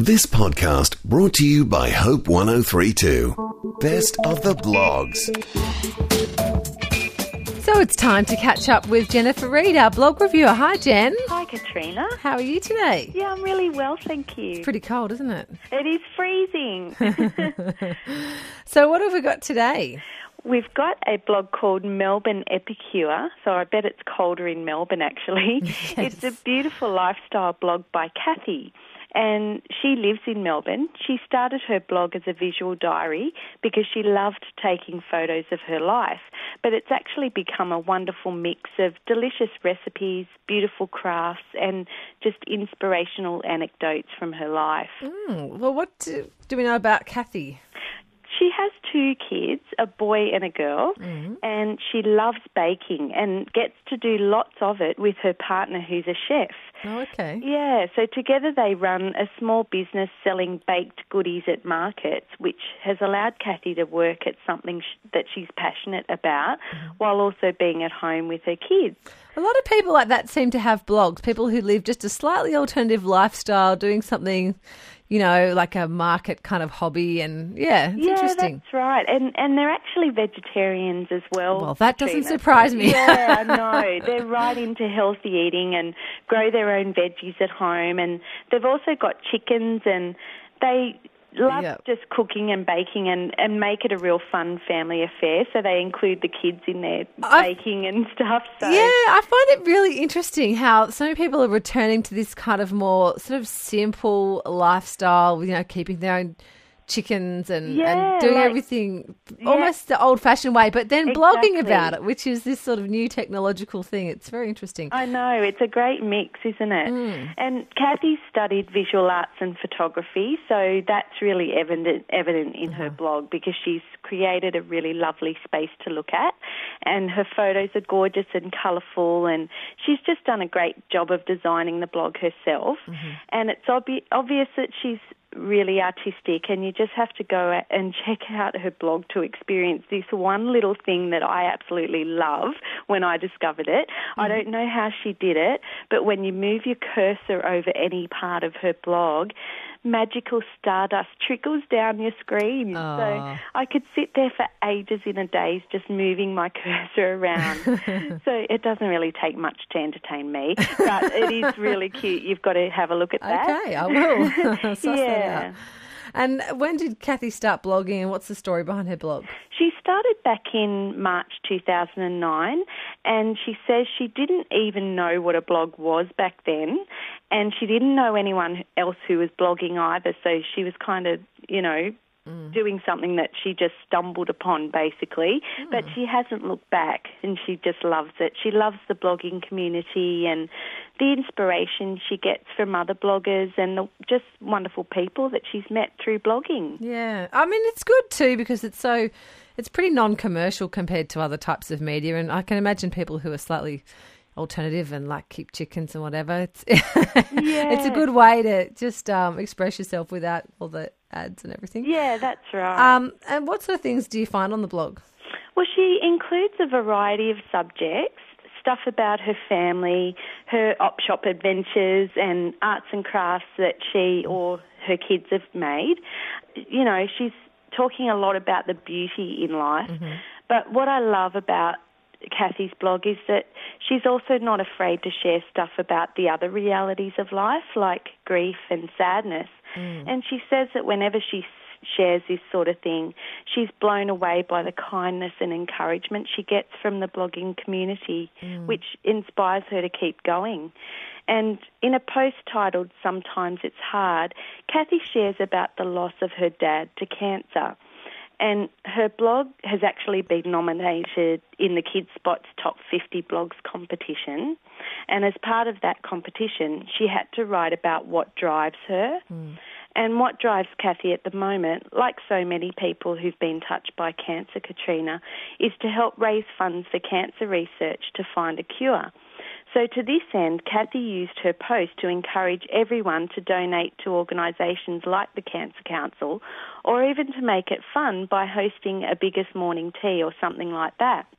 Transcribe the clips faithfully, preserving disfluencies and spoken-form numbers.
This podcast brought to you by Hope one oh three two. Best of the blogs. So it's time to catch up with Jennifer Reid, our blog reviewer. Hi, Jen. Hi, Katrina. How are you today? Yeah, I'm really well, thank you. It's pretty cold, isn't it? It is freezing. So what have we got today? We've got a blog called Melbourne Epicure, so I bet it's colder in Melbourne, actually. Yes. It's a beautiful lifestyle blog by Kathy, and she lives in Melbourne. She started her blog as a visual diary because she loved taking photos of her life, but it's actually become a wonderful mix of delicious recipes, beautiful crafts, and just inspirational anecdotes from her life. Mm, well, what do, do we know about Kathy? She has two kids, a boy and a girl, Mm-hmm. and she loves baking and gets to do lots of it with her partner who's a chef. Oh, okay. Yeah, so together they run a small business selling baked goodies at markets, which has allowed Kathy to work at something sh- that she's passionate about Mm-hmm. while also being at home with her kids. A lot of people like that seem to have blogs, people who live just a slightly alternative lifestyle, doing something, you know, like a market kind of hobby, and yeah, it's yeah, interesting. that's right. And and they're actually vegetarians as well. Well, that doesn't Katrina. surprise me. Yeah, I know. They're right into healthy eating and grow their own veggies at home. And they've also got chickens, and they love Yep. just cooking and baking and, and make it a real fun family affair. So they include the kids in their I've- baking and stuff. So. Yeah, I find it really interesting how so many people are returning to this kind of more sort of simple lifestyle, you know, keeping their own chickens and, Yeah, and doing like- everything yeah. almost the old-fashioned way, but then blogging Exactly. about it, which is this sort of new technological thing. It's very interesting. I know, it's a great mix, isn't it? Mm. And Kathy studied visual arts and photography, so that's really evident, evident in her blog because she's created a really lovely space to look at, and her photos are gorgeous and colourful, and she's just done a great job of designing the blog herself. Mm-hmm. And it's obvi- obvious that she's really artistic, and you just have to go out and check out her blog to experience this one little thing that I absolutely love when I discovered it. Mm. I don't know how she did it, but when you move your cursor over any part of her blog, magical stardust trickles down your screen. Oh. So I could sit there for ages in a day just moving my cursor around. So it doesn't really take much to entertain me, but it is really cute. You've got to have a look at that. Okay, I will. Suss that Yeah. out. And when did Kathy start blogging, and what's the story behind her blog? She started back in March two thousand nine, and she says she didn't even know what a blog was back then, and she didn't know anyone else who was blogging either, so she was kind of, you know, Mm. doing something that she just stumbled upon, basically. Mm. But she hasn't looked back, and she just loves it. She loves the blogging community and the inspiration she gets from other bloggers and the just wonderful people that she's met through blogging. Yeah. I mean, it's good too because it's so, it's pretty non-commercial compared to other types of media, and I can imagine people who are slightly alternative and like keep chickens and whatever. It's, yeah. it's a good way to just um, express yourself without all the ads and everything. Yeah, that's right. Um, and what sort of things do you find on the blog? Well, she includes a variety of subjects, stuff about her family, her op shop adventures and arts and crafts that she or her kids have made. You know, she's talking a lot about the beauty in life. Mm-hmm. But what I love about Kathy's blog is that she's also not afraid to share stuff about the other realities of life, like grief and sadness. Mm. And she says that whenever she shares this sort of thing, she's blown away by the kindness and encouragement she gets from the blogging community, mm. which inspires her to keep going. And in a post titled Sometimes It's Hard, Kathy shares about the loss of her dad to cancer. And her blog has actually been nominated in the KidSpot's Top fifty Blogs competition. And as part of that competition, she had to write about what drives her. Mm. And what drives Kathy at the moment, like so many people who've been touched by cancer, Katrina, is to help raise funds for cancer research to find a cure. So to this end, Kathy used her post to encourage everyone to donate to organisations like the Cancer Council, or even to make it fun by hosting a biggest morning tea or something like that.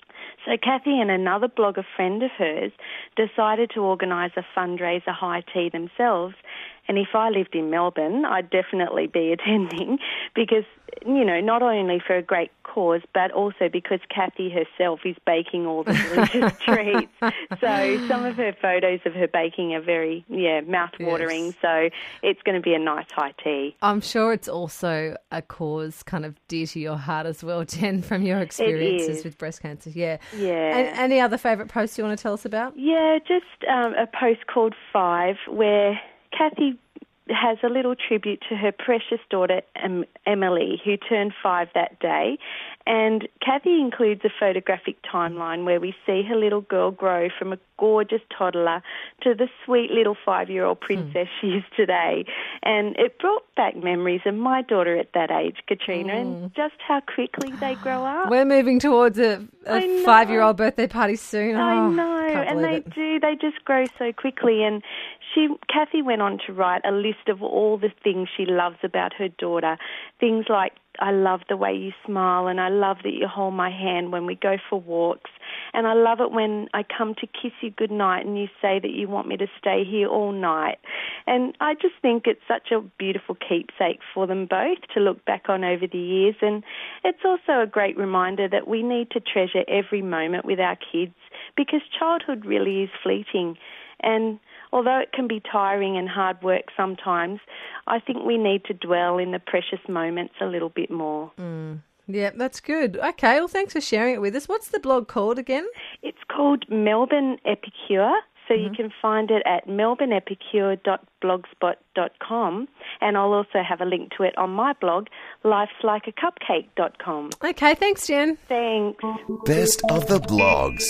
So Kathy and another blogger friend of hers decided to organise a fundraiser high tea themselves. And if I lived in Melbourne, I'd definitely be attending because, you know, not only for a great cause, but also because Kathy herself is baking all the delicious treats. So some of her photos of her baking are very, yeah, mouth-watering. Yes. So it's going to be a nice high tea. I'm sure it's also a cause kind of dear to your heart as well, Jen, from your experiences with breast cancer. Yeah. Yeah. And any other favourite posts you want to tell us about? Yeah, just um, a post called Five where Kathy has a little tribute to her precious daughter, em- Emily, who turned five that day. And Kathy includes a photographic timeline where we see her little girl grow from a gorgeous toddler to the sweet little five-year-old princess mm. she is today. And it brought back memories of my daughter at that age, Katrina, mm. and just how quickly they grow up. We're moving towards a, a five-year-old birthday party soon. I oh, know, and they it. do. They just grow so quickly. And she, Kathy went on to write a list of all the things she loves about her daughter, things like, I love the way you smile, and I love that you hold my hand when we go for walks, and I love it when I come to kiss you goodnight and you say that you want me to stay here all night. And I just think it's such a beautiful keepsake for them both to look back on over the years, and it's also a great reminder that we need to treasure every moment with our kids because childhood really is fleeting. And although it can be tiring and hard work sometimes, I think we need to dwell in the precious moments a little bit more. Mm. Yeah, that's good. Okay, well, thanks for sharing it with us. What's the blog called again? It's called Melbourne Epicure. So mm-hmm. you can find it at melbourne epicure dot blogspot dot com, and I'll also have a link to it on my blog, lifes like a cupcake dot com. Okay, thanks, Jen. Thanks. Best of the blogs.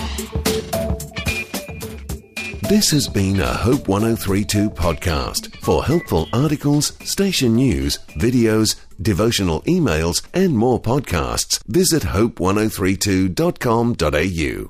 This has been a Hope one oh three two podcast. For helpful articles, station news, videos, devotional emails, and more podcasts, visit hope one oh three two dot com dot a u.